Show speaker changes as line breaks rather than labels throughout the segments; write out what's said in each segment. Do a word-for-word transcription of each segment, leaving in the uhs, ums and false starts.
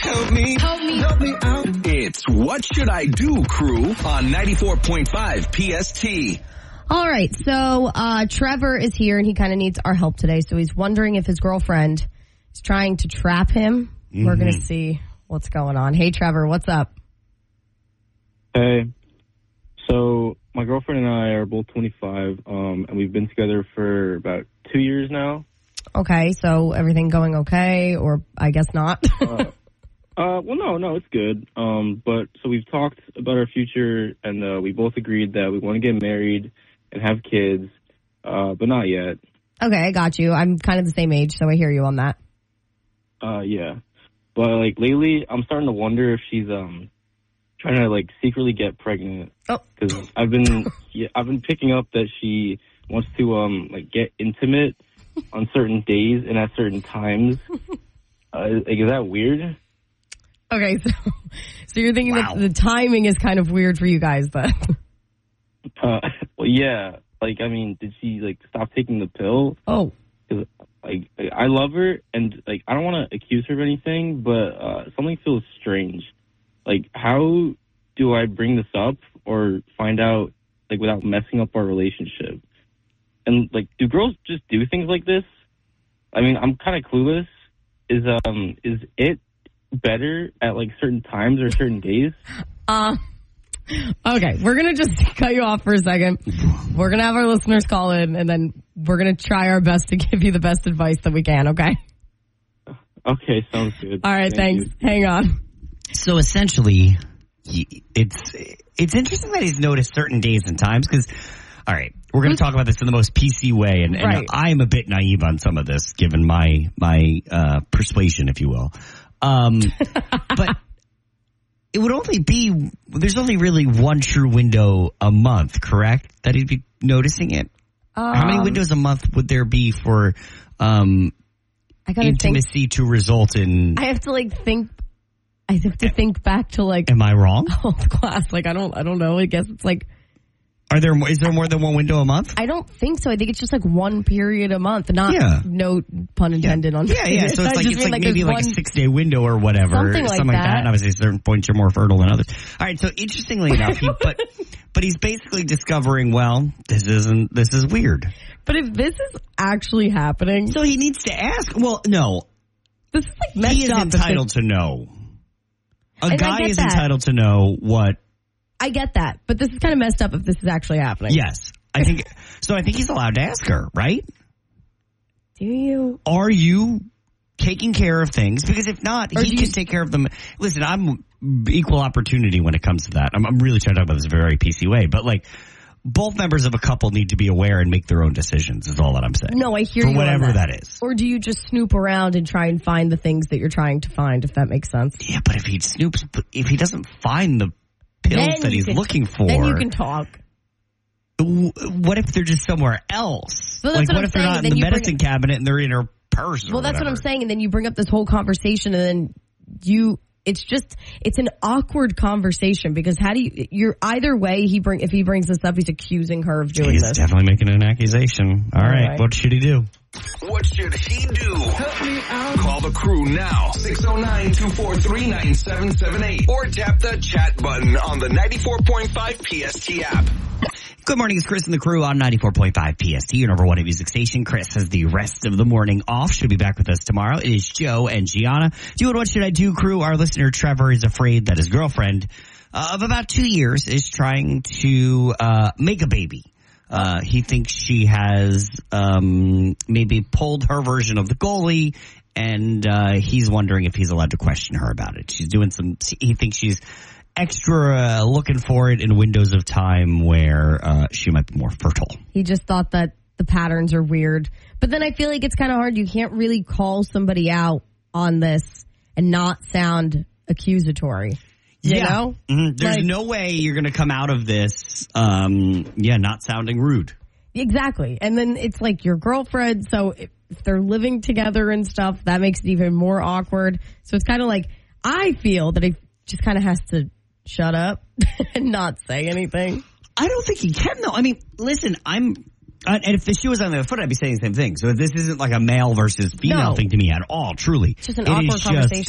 Help me, help me, help me out. It's What Should I Do, Crew, on ninety-four point five P S T.
All right, so uh, Trevor is here, and he kind of needs our help today. So he's wondering if his girlfriend is trying to trap him. Mm-hmm. We're going to see what's going on. Hey, Trevor, what's up?
Hey. So my girlfriend and I are both twenty-five, um, and we've been together for about two years now.
Okay, so everything going okay, or I guess not?
uh, uh, well, no, no, it's good. Um, but so we've talked about our future, and uh, we both agreed that we want to get married and have kids, uh, but not yet.
Okay, I got you. I'm kind of the same age, so I hear you on that.
Uh, yeah. But, like, lately, I'm starting to wonder if she's um trying to, like, secretly get pregnant.
Oh.
Because I've been, yeah, I've been picking up that she wants to, um like, get intimate on certain days and at certain times. Uh, like, is that weird?
Okay, so, so you're thinking
Wow.
that the timing is kind of weird for you guys, then?
Uh, well, yeah. Like, I mean, did she, like, stop taking the pill?
Oh.
Cause, like, I love her, and, like, I don't want to accuse her of anything, but uh, something feels strange. Like, how do I bring this up or find out, like, without messing up our relationship? And, like, do girls just do things like this? I mean, I'm kind of clueless. Is, um, is it better at, like, certain times or certain days?
Uh, okay, we're going to just cut you off for a second. We're going to have our listeners call in, and then we're going to try our best to give you the best advice that we can, okay?
Okay, sounds good.
All right,
Thank
thanks.
you.
Hang on.
So essentially, he, it's it's interesting that he's noticed certain days and times because, all right, we're going to talk about this in the most P C way, and, and
Right.
I'm a bit naive on some of this, given my my uh, persuasion, if you will. Um, but it would only be there's only really one true window a month, correct? That he'd be noticing it.
Um,
How many windows a month would there be for um,
I gotta
intimacy
think,
to result in?
I have to, like, think. I have to think back to, like,
Am I wrong?
health class. Like, I don't, I don't know. I guess it's like,
Are there is there more than one window a month?
I don't think so. I think it's just like one period a month, not
Yeah.
no pun intended
yeah.
on.
Yeah, yeah. So
I
it's like
just
it's
mean,
like, maybe
there's
like a
one-
six day window or whatever,
Something like
like
that.
And obviously, certain points you're more fertile than others. All right. So interestingly enough, he, but but he's basically discovering, well, this isn't this is weird.
But if this is actually happening,
So he needs to ask. Well, no,
this is like messed
he is
up.
entitled to know. A
And I
guy
get
is
that.
entitled to know what.
I get that, but this is kind of messed up if this is actually happening.
Yes, I think so. I think he's allowed to ask her, right?
Do you?
Are you taking care of things? Because if not,
Or
he
do
can
you-
take care of them. Listen, I'm equal opportunity when it comes to that. I'm, I'm really trying to talk about this in a very P C way, but like both members of a couple need to be aware and make their own decisions is all that I'm saying.
No, I hear
For
you on
whatever
that.
that is.
Or do you just snoop around and try and find the things that you're trying to find, if that makes sense?
Yeah, but if he snoops, but if he doesn't find the pills
Then
that
you
he's
can-
looking for,
Then you can talk.
w- what if they're just somewhere else?
Well, that's
like,
what
what
I'm
if they're
saying,
not
then
in the
you bring
medicine
it-
cabinet and they're in her purse or
Well, that's what I'm
whatever?
saying, and then you bring up this whole conversation, and then you, it's just, it's an awkward conversation, because how do you, you're, either way, he bring, if he brings this up, he's accusing her of doing
He's
this.
definitely making an accusation. All,
All
right.
right.
What should he do?
What should he do? Help me out. Call the crew now. six oh nine, two four three, nine seven seven eight. Or tap the chat button on the ninety-four point five P S T app.
Good morning, it's Chris and the crew on ninety-four point five P S T, your number one music station. Chris has the rest of the morning off. She'll be back with us tomorrow. It is Joe and Gianna. Doing What Should I Do, crew. Our listener, Trevor, is afraid that his girlfriend uh, of about two years is trying to uh, make a baby. Uh, he thinks she has um, maybe pulled her version of the goalie, and uh, he's wondering if he's allowed to question her about it. She's doing some, he thinks she's extra uh, looking for it in windows of time where uh, she might be more fertile.
He just thought that the patterns are weird. But then I feel like it's kind of hard. You can't really call somebody out on this and not sound accusatory. You
yeah.
know?
Mm-hmm. There's
Like-
no way you're going to come out of this, um, yeah, not sounding rude.
Exactly. And then it's like your girlfriend, so if if they're living together and stuff, that makes it even more awkward. So it's kind of like, I feel that he just kind of has to shut up and not say anything.
I don't think he can, though. I mean, listen, I'm... Uh, and if the shoe was on the other foot, I'd be saying the same thing. So this isn't like a male versus female
No.
thing to me at all, truly.
It's just an
It
awkward
is just
conversation.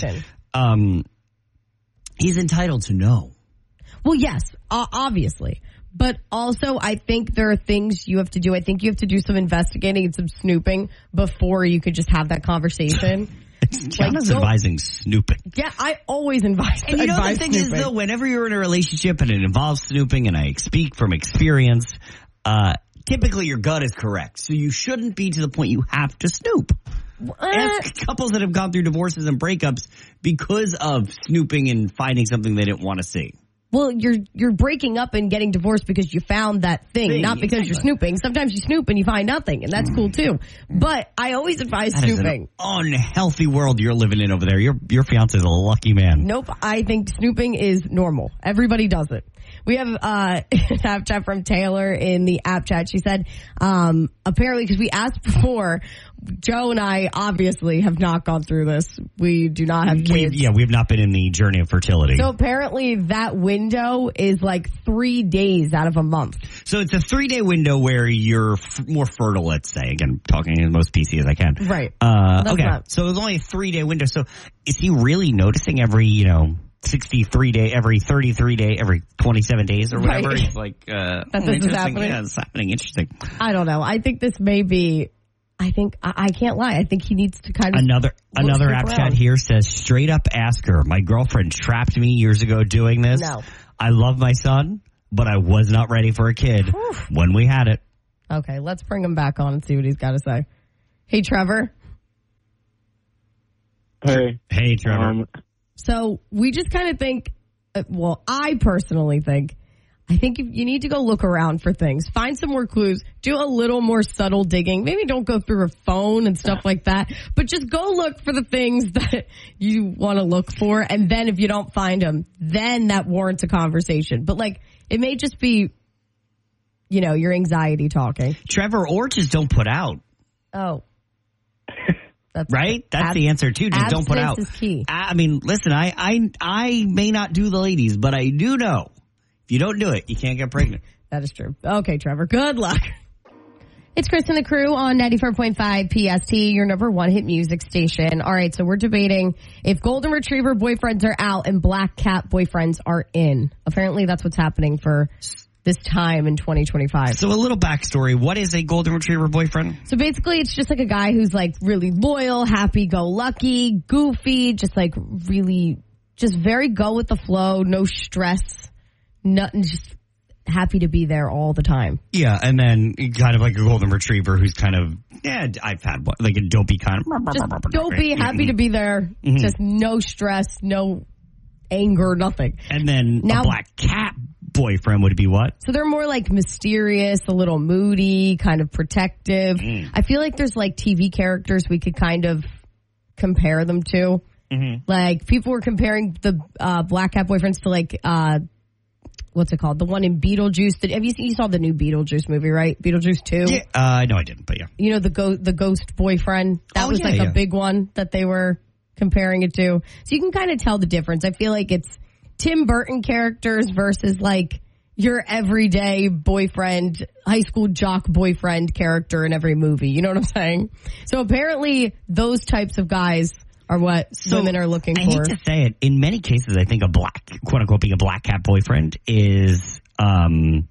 um, he's entitled to know.
Well, yes, uh, obviously. But also, I think there are things you have to do. I think you have to do some investigating and some snooping before you could just have that conversation.
Gianna's like, advising snooping.
Yeah, I always advise
And you know
advise
the thing
snooping.
is, though, whenever you're in a relationship and it involves snooping, and I speak from experience, uh, typically your gut is correct. So you shouldn't be to the point you have to snoop.
Uh,
Ask couples that have gone through divorces and breakups because of snooping and finding something they didn't want to see.
Well, you're you're breaking up and getting divorced because you found that thing,
thing
not because
exactly.
you're snooping. Sometimes you snoop and you find nothing, and that's cool too. But I always advise
That is
snooping.
an unhealthy world you're living in over there. Your your fiance is a lucky man.
Nope, I think snooping is normal. Everybody does it. We have uh, an app chat from Taylor in the app chat. She said, um, apparently, because we asked before, Joe and I obviously have not gone through this. We do not have kids.
We've, yeah, we've not been in the journey of fertility.
So apparently that window is like three days out of a month.
So it's a three-day window where you're f- more fertile, let's say. Again, talking as most P C as I can.
Right.
Uh,
That's
okay,
not-
so it was only a three-day window. So is he really noticing every, you know, sixty-three day, every thirty-three day, every twenty-seven days or whatever?
Right.
He's like, uh,
That
hmm,
this is
interesting.
happening?
Yeah, it's happening. Interesting.
I don't know. I think this may be, I think, I, I can't lie. I think he needs to kind of.
Another another
snoop
app
around.
chat here says, straight up ask her, my girlfriend trapped me years ago doing this.
No.
I love my son, but I was not ready for a kid
Whew.
when we had it.
Okay, let's bring him back on and see what he's got to say. Hey, Trevor.
Hey,
Hey, Trevor.
um,
So we just kind of think, uh, well, I personally think, I think you need to go look around for things. Find some more clues. Do a little more subtle digging. Maybe don't go through a phone and stuff like that, but just go look for the things that you want to look for. And then if you don't find them, then that warrants a conversation. But like, it may just be, you know, your anxiety talking.
Trevor, or just don't put out.
Oh. That's
Right? That's
ab-
the answer too. Just don't put out.
abstinence is key.
I I mean, listen, I, I, I may not do the ladies, but I do know if you don't do it, you can't get pregnant.
That is true. Okay, Trevor. Good luck. It's Chris and the Crew on ninety-four point five P S T, your number one hit music station. All right, so we're debating if Golden Retriever boyfriends are out and Black Cat boyfriends are in. Apparently that's what's happening for this time in twenty twenty-five.
So a little backstory. What is a golden retriever boyfriend?
So basically it's just like a guy who's like really loyal, happy-go-lucky, goofy, just like really, just very go with the flow, no stress, nothing, just happy to be there all the time.
Yeah, and then kind of like a golden retriever who's kind of, yeah, I've had one, like a dopey kind of.
Just dopey, happy to be there,
Mm-hmm.
just no stress, no anger, nothing.
And then
Now-
a black cat boyfriend would be what?
So they're more like mysterious, a little moody, kind of protective.
Mm.
I feel like there's like T V characters we could kind of compare them to.
Mm-hmm.
Like people were comparing the uh, Black Cat boyfriends to like, uh, what's it called? The one in Beetlejuice. That, have you seen, you saw the new Beetlejuice movie, right? Beetlejuice two?
Yeah, uh, no, I didn't, but yeah.
You know, the go- the ghost boyfriend? That
Oh,
was
yeah,
like
yeah.
a big one that they were comparing it to. So you can kind of tell the difference. I feel like it's Tim Burton characters versus like your everyday boyfriend, high school jock boyfriend character in every movie. You know what I'm saying? So apparently those types of guys are what
So,
women are looking
I
for.
hate to say it, in many cases, I think a black, quote unquote, being a black cat boyfriend is um,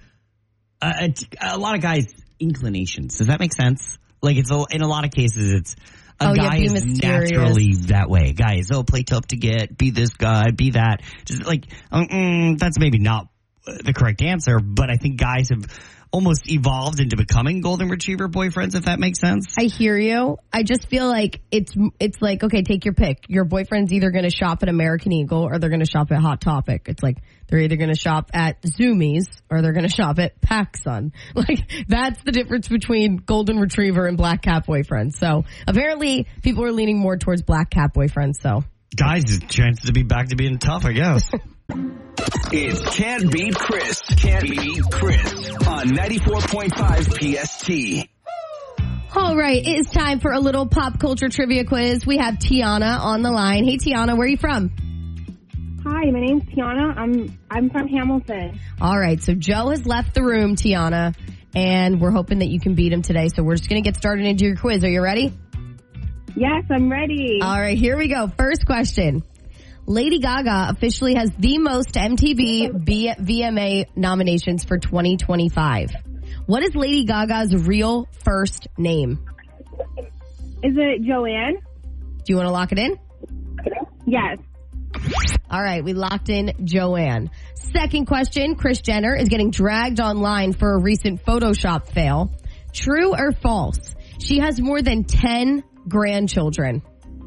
a, a, a lot of guys' inclinations. Does that make sense? Like it's a, in a lot of cases, it's a
Oh, yeah,
guy
be
is
mysterious.
naturally that way. A guy is oh, play tough to get, be this guy, be that. Just like um, mm, that's maybe not the correct answer, but I think guys have almost evolved into becoming golden retriever boyfriends, if that makes sense.
I hear you. I just feel like it's it's like, okay, take your pick. Your boyfriend's either going to shop at American Eagle or they're going to shop at Hot Topic. It's like they're either going to shop at Zoomies or they're going to shop at PacSun. Like that's the difference between golden retriever and black cat boyfriends. So apparently people are leaning more towards black cat boyfriends. So
Guys, it's a chance to be back to being tough, I guess.
It's Can't Beat Chris. Can't Beat Chris on ninety-four point five P S T.
all right, it is time for a little pop culture trivia quiz. We have Tiana on the line. Hey Tiana, where are you from?
Hi, my name's Tiana. I'm I'm from Hamilton.
All right, so Joe has left the room, Tiana, and we're hoping that you can beat him today. So we're just going to get started into your quiz. Are you ready?
Yes, I'm ready.
All right, here we go. First question. Lady Gaga officially has the most M T V B- V M A nominations for twenty twenty-five. What is Lady Gaga's real first name?
Is it Joanne?
Do you want to lock it in?
Yes.
All right, we locked in Joanne. Second question. Kris Jenner is getting dragged online for a recent Photoshop fail. True or false? She has more than ten grandchildren.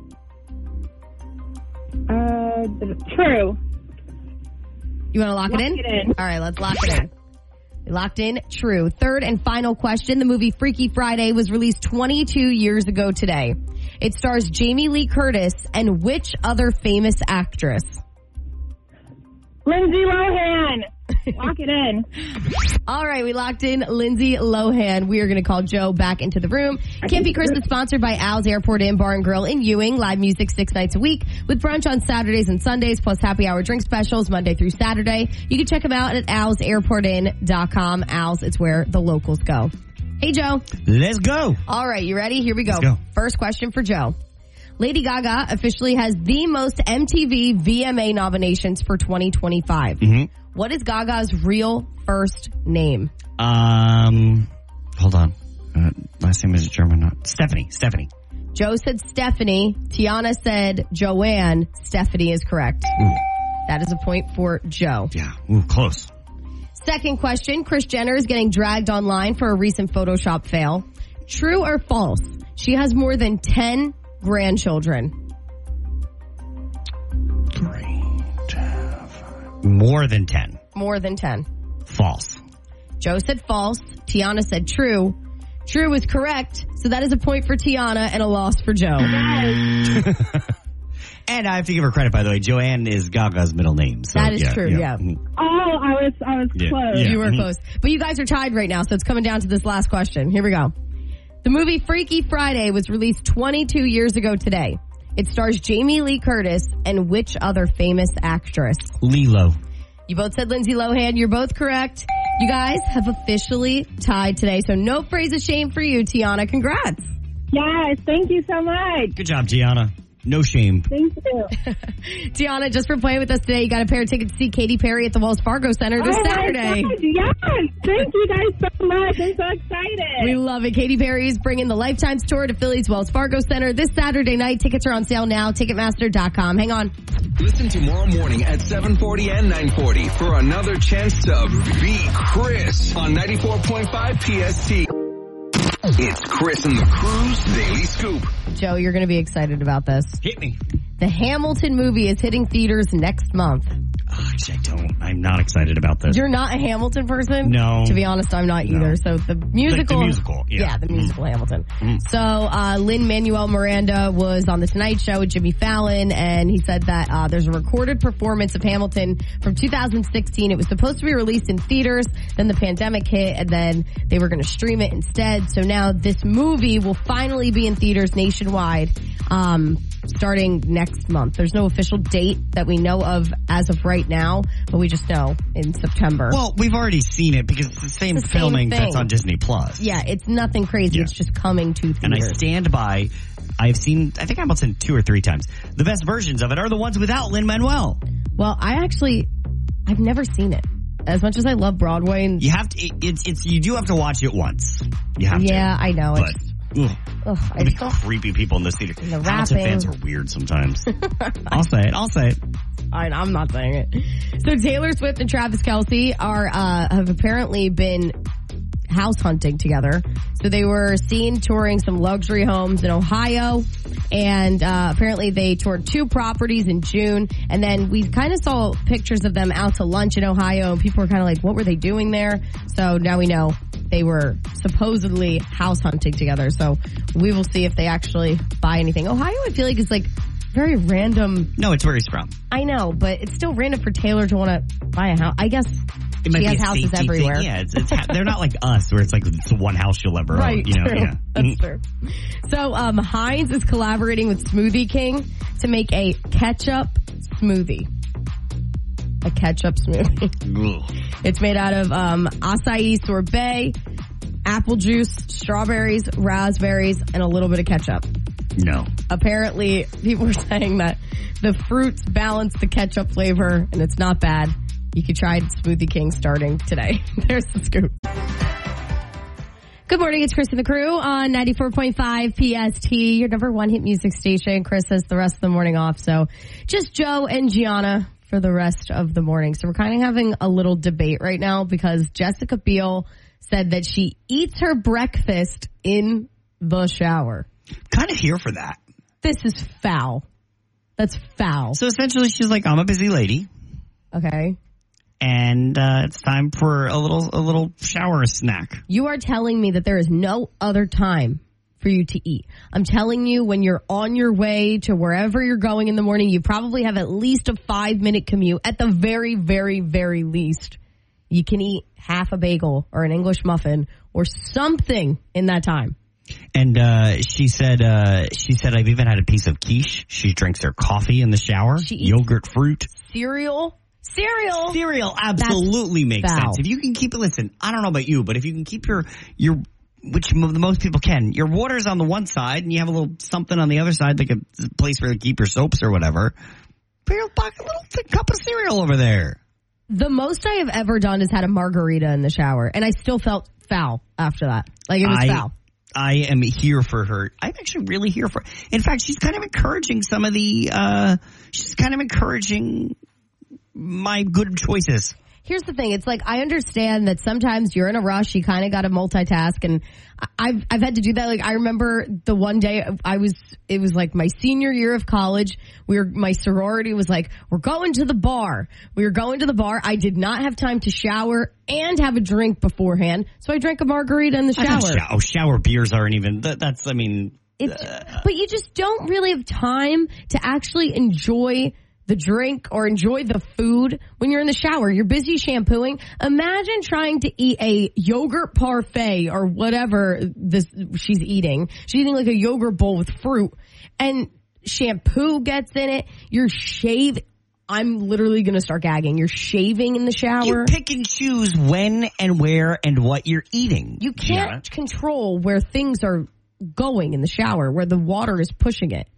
Uh, true.
You want to lock,
Lock
it in?
it in.
All right, let's lock it in. We locked in. True. Third and final question. The movie Freaky Friday was released twenty-two years ago today. It stars Jamie Lee Curtis and which other famous actress?
Lindsay Lohan. Lock it in.
All right, we locked in Lindsay Lohan. We are going to call Joe back into the room. Can't Be Chris is sponsored by Al's Airport Inn Bar and Grill in Ewing. Live music six nights a week with brunch on Saturdays and Sundays, plus happy hour drink specials Monday through Saturday. You can check them out at als airport inn dot com. Al's, it's where the locals go. Hey, Joe.
Let's go.
All right, you ready? Here we go.
Let's go.
First question for Joe. Lady Gaga officially has the most M T V V M A nominations for twenty twenty-five.
Mm-hmm.
What is Gaga's real first name?
Um, hold on. Uh, last name is German. Not Stephanie. Stephanie.
Joe said Stephanie. Tiana said Joanne. Stephanie is correct.
Ooh.
That is a point for Joe.
Yeah. Ooh, close.
Second question. Kris Jenner is getting dragged online for a recent Photoshop fail. True or false? She has more than ten grandchildren.
Three, ten, five. More than ten.
More than ten.
False.
Joe said false. Tiana said true. True is correct. So that is a point for Tiana and a loss for Joe.
And I have to give her credit, by the way. Joanne is Gaga's middle name. So,
That is
yeah,
true, yeah.
Mhm.
Oh, I was, I was
Yeah,
close.
yeah.
You were
Mhm.
close. But you guys are tied right now, so it's coming down to this last question. Here we go. The movie Freaky Friday was released twenty-two years ago today. It stars Jamie Lee Curtis and which other famous actress?
Lilo.
You both said Lindsay Lohan. You're both correct. You guys have officially tied today, so no phrase of shame for you, Tiana. Congrats.
Yes, thank you so much.
Good job, Gianna. No shame.
Thank you.
Tiana, just for playing with us today, you got a pair of tickets to see Katy Perry at the Wells Fargo Center this
oh
Saturday.
My God, yes, thank you guys so much. I'm so excited.
We love it. Katy Perry is bringing the Lifetimes Tour to Philly's Wells Fargo Center this Saturday night. Tickets are on sale now. Ticketmaster dot com. Hang on.
Listen tomorrow morning at seven forty and nine forty for another chance to beat Chris on ninety-four point five P S T. It's Chris and the Crew's Daily Scoop.
Joe, you're going to be excited about this.
Hit me.
The Hamilton movie is hitting theaters next month.
Oh, actually, I don't. I'm not excited about this.
You're not a Hamilton person?
No.
To be honest, I'm not
No.
either. So the musical.
Like the musical, yeah.
the musical Hamilton.
Mm.
So uh, Lin-Manuel Miranda was on The Tonight Show with Jimmy Fallon, and he said that uh, there's a recorded performance of Hamilton from two thousand sixteen. It was supposed to be released in theaters, then the pandemic hit, and then they were going to stream it instead. So now this movie will finally be in theaters nationwide um, starting next month. There's no official date that we know of as of right now, but we just know in September.
Well, we've already seen it because it's the same
It's the same
filming
thing.
that's on Disney Plus.
Yeah, it's nothing crazy.
Yeah.
It's just coming to theaters.
And I stand by. I've seen, I think Hamilton two or three times. The best versions of it are the ones without Lin-Manuel.
Well, I actually, I've never seen it. As much as I love Broadway, and
You have to, it, it's, it's, you do have to watch it once. You have to.
yeah, I know.
But,
It's,
ugh,
ugh, I
there'll be
just don't.
creepy people in this theater.
the
Hamilton
rapping.
fans are weird sometimes. I'll say it. I'll say it.
I, I'm not saying it. So Taylor Swift and Travis Kelce are uh, have apparently been house hunting together. So they were seen touring some luxury homes in Ohio, and uh, apparently they toured two properties in June. And then we kind of saw pictures of them out to lunch in Ohio, and people were kind of like, what were they doing there? So now we know they were supposedly house hunting together. So we will see if they actually buy anything. Ohio, I feel like, is like very random.
No, it's where he's from.
I know, but it's still random for Taylor to want to buy a house. I guess
It might
she
be
has
a
houses
safety
everywhere.
thing. Yeah, it's, it's ha- they're not like us where it's like it's the one house you'll ever
Right,
own. You know,
true.
yeah.
That's true. So, um, Heinz is collaborating with Smoothie King to make a ketchup smoothie. A ketchup smoothie.
Ugh.
It's made out of um, acai sorbet, apple juice, strawberries, raspberries, and a little bit of ketchup.
No.
apparently people are saying that the fruits balance the ketchup flavor and it's not bad. You could try Smoothie King starting today. There's the scoop. Good morning, it's Chris and the crew on ninety-four point five P S T, your number one hit music station. Chris has the rest of the morning off, so just Joe and Gianna for the rest of the morning. So we're kind of having a little debate right now because Jessica Biel said that she eats her breakfast in the shower.
Kind of here for that.
This is foul. That's foul.
So essentially she's like, I'm a busy lady.
Okay.
And uh, it's time for a little a little shower snack.
You are telling me that there is no other time for you to eat. I'm telling you, when you're on your way to wherever you're going in the morning, you probably have at least a five-minute commute. At the very, very, very least, you can eat half a bagel or an English muffin or something in that time.
And uh, she said, uh, she said, I've even had a piece of quiche. She drinks her coffee in the shower.
She eats
yogurt, fruit,
cereal. Cereal.
Cereal absolutely
That's
makes
foul.
sense. If you can keep it, listen, I don't know about you, but if you can keep your, your, which mo- most people can, your water's on the one side and you have a little something on the other side, like a place where you keep your soaps or whatever, put your pocket, a little thick cup of cereal over there.
The most I have ever done is had a margarita in the shower, and I still felt foul after that. Like, it was
I,
foul.
I am here for her. I'm actually really here for, in fact, she's kind of encouraging some of the, uh, she's kind of encouraging my good choices.
Here's the thing. It's like, I understand that sometimes you're in a rush. You kind of got to multitask. And I've, I've had to do that. Like, I remember the one day I was, it was like my senior year of college. We were, my sorority was like, we're going to the bar. We were going to the bar. I did not have time to shower and have a drink beforehand. So I drank a margarita in the
I
shower.
don't Shower. Oh, shower beers aren't even, that, that's, I mean.
It's, uh, but you just don't really have time to actually enjoy the drink or enjoy the food when you're in the shower. You're busy shampooing. Imagine trying to eat a yogurt parfait or whatever this she's eating. She's eating like a yogurt bowl with fruit and shampoo gets in it. You're shaving. I'm literally going to start gagging. You're shaving in the shower.
You pick and choose when and where and what you're eating.
You can't
Gianna.
control where things are going in the shower, where the water is pushing it.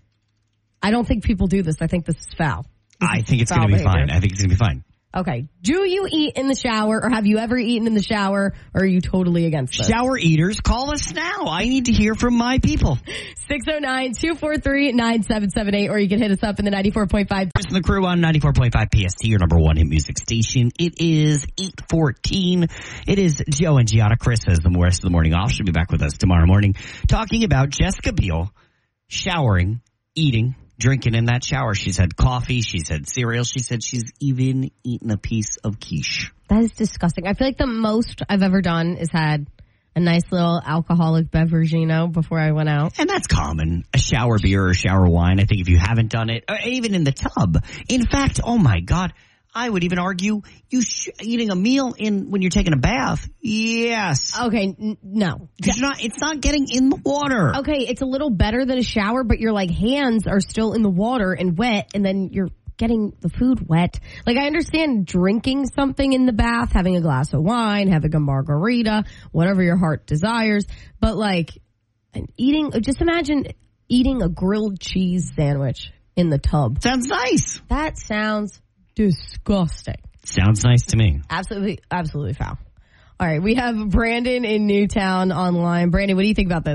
I don't think people do this. I think this is foul.
I think it's going to be
behavior.
fine. I think it's going to be fine.
Okay. Do you eat in the shower, or have you ever eaten in the shower, or are you totally against this?
Shower eaters, call us now. I need to hear from my people.
six oh nine, two four three, nine seven seven eight, or you can hit us up in the ninety-four point five.
Chris and the crew on ninety-four point five P S T, your number one hit music station. It is eight fourteen. It is Joe and Gianna. Chris has the rest of the morning off. She'll be back with us tomorrow morning talking about Jessica Biel showering, eating, drinking in that shower. She's had coffee. She's had cereal. She said she's even eaten a piece of quiche.
That is disgusting. I feel like the most I've ever done is had a nice little alcoholic beverage, you know, before I went out.
And that's common. A shower beer or shower wine. I think if you haven't done it, or even in the tub. In fact, oh my God, I would even argue you sh- eating a meal in when you're taking a bath. Yes.
Okay, n- no.
It's not, it's not getting in the water.
Okay, it's a little better than a shower, but your like hands are still in the water and wet, and then you're getting the food wet. Like, I understand drinking something in the bath, having a glass of wine, having a margarita, whatever your heart desires, but like eating, just imagine eating a grilled cheese sandwich in the tub.
Sounds nice.
That sounds disgusting.
Sounds nice to me.
Absolutely, absolutely foul. All right, we have Brandon in Newtown online. Brandon, what do you think about this?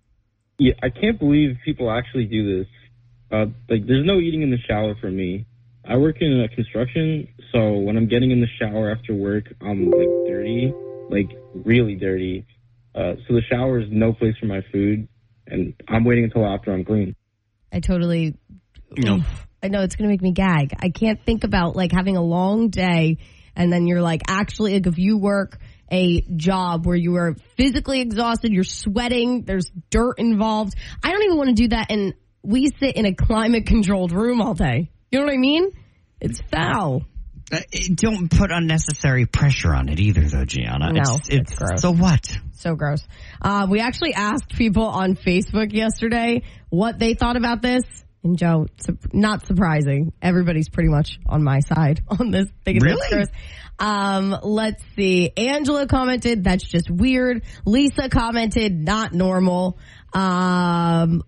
Yeah, I can't believe people actually do this. Uh, like, there's no eating in the shower for me. I work in uh, construction, so when I'm getting in the shower after work, I'm, like, dirty, like, really dirty. Uh, so the shower is no place for my food, and I'm waiting until after I'm clean.
I totally...
No.
Oof, I know, it's going to make me gag. I can't think about, like, having a long day, and then you're, like, actually, like, if you work a job where you are physically exhausted, you're sweating, there's dirt involved. I don't even want to do that, and we sit in a climate-controlled room all day. You know what I mean? It's foul.
Uh, don't put unnecessary pressure on it either, though, Gianna.
No,
it's, it's,
it's gross.
So what?
So gross. Uh, we actually asked people on Facebook yesterday what they thought about this. And Joe, su- not surprising. Everybody's pretty much on my side on this. Thinking
Really?
that's gross. Um, let's see. Angela commented, that's just weird. Lisa commented, not normal. Um,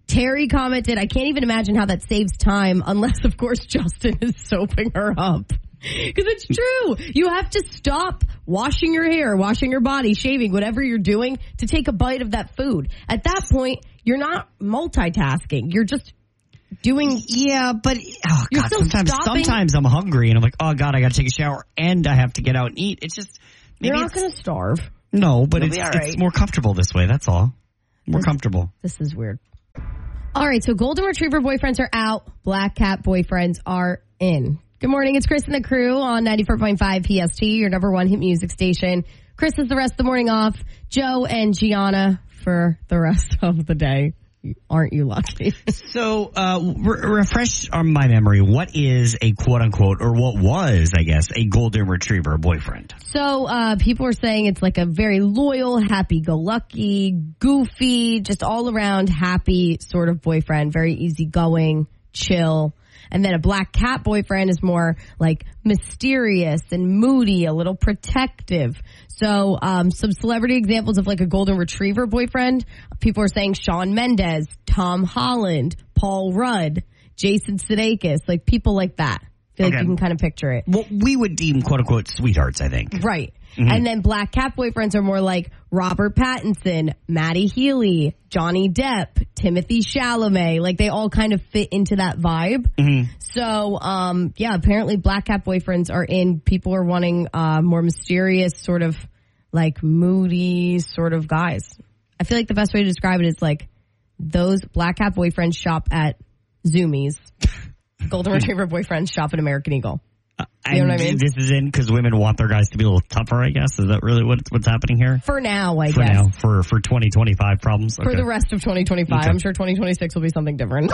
Terry commented, I can't even imagine how that saves time unless, of course, Justin is soaping her up. Because it's true. You have to stop washing your hair, washing your body, shaving, whatever you're doing to take a bite of that food. At that point, you're not multitasking. You're just doing.
Yeah, but oh
You're
God,
still
sometimes
stopping.
sometimes I'm hungry and I'm like, oh God, I got to take a shower and I have to get out and eat. It's just maybe
You're not
it's-
going to starve.
No, but
You'll
it's
be all right.
it's more comfortable this way. That's all. More comfortable.
This is weird. All right, so golden retriever boyfriends are out. Black cat boyfriends are in. Good morning. It's Chris and the crew on ninety-four point five P S T, your number one hit music station. Chris is the rest of the morning off. Joe and Gianna for the rest of the day. Aren't you lucky?
So, uh, re- refresh on my memory. What is a quote unquote, or what was, I guess, a golden retriever boyfriend?
So, uh, people are saying it's like a very loyal, happy-go-lucky, goofy, just all around happy sort of boyfriend. Very easygoing, chill. And then a black cat boyfriend is more like mysterious and moody, a little protective. So, um, some celebrity examples of like a golden retriever boyfriend. People are saying Shawn Mendes, Tom Holland, Paul Rudd, Jason Sudeikis, like people like that. I feel
Okay.
like you can kind of picture it.
What we would deem quote unquote sweethearts, I think.
Right. And then black cat boyfriends are more like Robert Pattinson, Maddie Healy, Johnny Depp, Timothy Chalamet. Like they all kind of fit into that vibe.
Mm-hmm.
So, um, yeah, apparently black cat boyfriends are in. People are wanting uh, more mysterious, sort of like moody sort of guys. I feel like the best way to describe it is like those black cat boyfriends shop at Zoomies. Golden retriever boyfriends shop at American Eagle. You know what I mean?
This is in because women want their guys to be a little tougher, I guess. Is that really what, what's happening here?
For now, I
For
guess.
now, for, for twenty twenty-five problems?
For
Okay.
the rest of twenty twenty-five.
Okay.
I'm sure twenty twenty-six will be something different.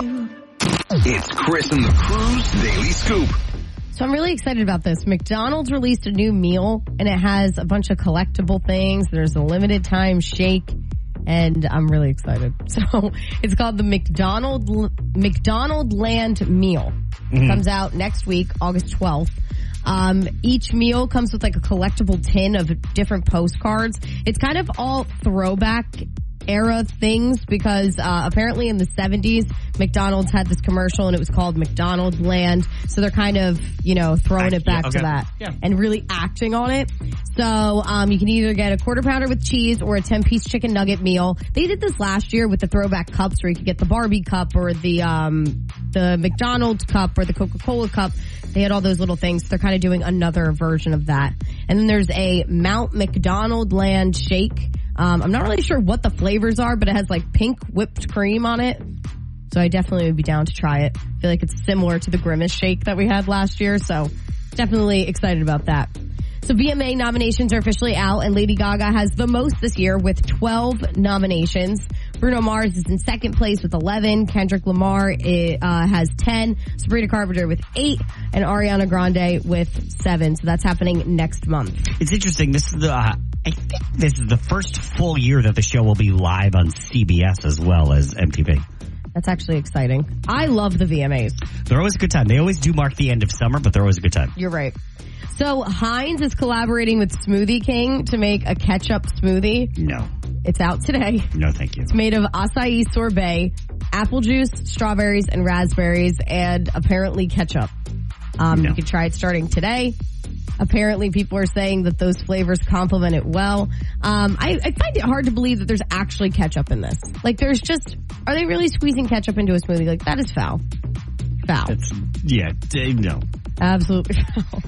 It's Chris and the Crew's Daily Scoop.
So I'm really excited about this. McDonald's released a new meal, and it has a bunch of collectible things. There's a limited time shake, and I'm really excited. So it's called the McDonald McDonald Land Meal. It
Mm-hmm.
comes out next week, August twelfth. Um, each meal comes with like a collectible tin of different postcards. It's kind of all throwback era things because uh, apparently in the seventies McDonald's had this commercial and it was called McDonald Land, so they're kind of, you know, throwing it back
Yeah, okay.
to that
Yeah.
and really acting on it. So um, you can either get a quarter pounder with cheese or a ten piece chicken nugget meal. They did this last year with the throwback cups where you could get the Barbie cup or the um, the McDonald's cup or the Coca-Cola cup. They had all those little things. They're kind of doing another version of that. And then there's a Mount McDonald Land shake. Um, I'm not really sure what the flavors are, but it has like pink whipped cream on it. So I definitely would be down to try it. I feel like it's similar to the Grimace shake that we had last year. So definitely excited about that. So V M A nominations are officially out, and Lady Gaga has the most this year with twelve nominations. Bruno Mars is in second place with eleven. Kendrick Lamar uh, has ten. Sabrina Carpenter with eight. And Ariana Grande with seven. So that's happening next month.
It's interesting. This is the, uh, I think this is the first full year that the show will be live on C B S as well as M T V.
That's actually exciting. I love the V M As.
They're always a good time. They always do mark the end of summer, but they're always a good time.
You're right. So Heinz is collaborating with Smoothie King to make a ketchup smoothie.
No.
It's out today.
No, thank you.
It's made of acai sorbet, apple juice, strawberries, and raspberries, and apparently ketchup. Um,
No.
You can try it starting today. Apparently, people are saying that those flavors complement it well. Um, I, I find it hard to believe that there's actually ketchup in this. Like, there's just, are they really squeezing ketchup into a smoothie? Like, that is foul. Foul.
It's, yeah, d- no.
Absolutely foul.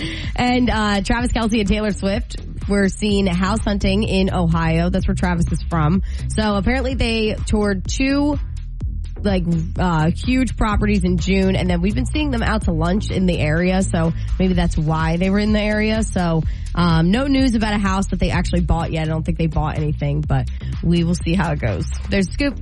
And uh, Travis Kelce and Taylor Swift were seen house hunting in Ohio. That's where Travis is from. So apparently they toured two like uh huge properties in June, and then we've been seeing them out to lunch in the area, so maybe that's why they were in the area. So um no news about a house that they actually bought yet. I don't think they bought anything, but we will see how it goes. There's a scoop.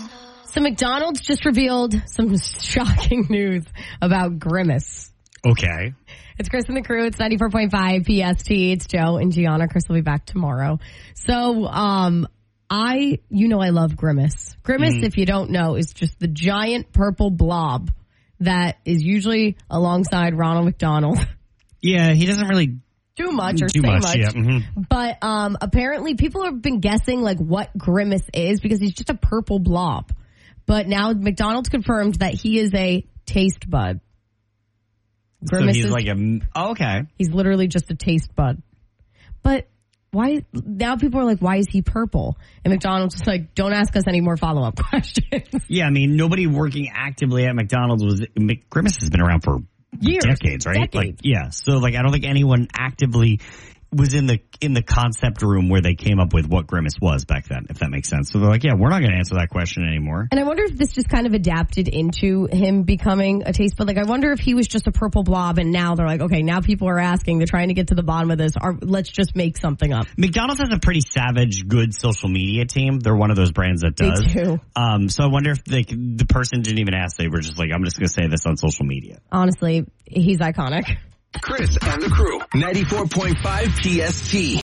So McDonald's just revealed some shocking news about Grimace.
Okay.
It's Chris and the crew. It's ninety-four point five P S T. It's Joe and Gianna. Chris will be back tomorrow. So, um, I, you know I love Grimace. Grimace,
Mm.
if you don't know, is just the giant purple blob that is usually alongside Ronald McDonald.
Yeah, he doesn't really
Do much or
do
say
much.
much.
Yeah. Mm-hmm.
But um, apparently people have been guessing like what Grimace is because he's just a purple blob. But now McDonald's confirmed that he is a taste bud.
Grimace so he's is, like a, oh, okay.
He's literally just a taste bud. But why, now people are like, why is he purple? And McDonald's is like, don't ask us any more follow-up questions.
Yeah, I mean, nobody working actively at McDonald's was, Grimace has been around for
years.
Decades, right?
Decades.
Like, yeah. So like, I don't think anyone actively was in the in the concept room where they came up with what Grimace was back then, if that makes sense. So they're like, yeah, we're not going to answer that question anymore.
And I wonder if this just kind of adapted into him becoming a taste bud. Like, I wonder if he was just a purple blob and now they're like, okay, now people are asking, they're trying to get to the bottom of this. Or let's just make something up.
McDonald's has a pretty savage, good social media team. They're one of those brands that does.
They do.
Um, so I wonder if they, the person didn't even ask. They were just like, I'm just going to say this on social media.
Honestly, he's iconic.
Chris and the crew, ninety-four point five P S T.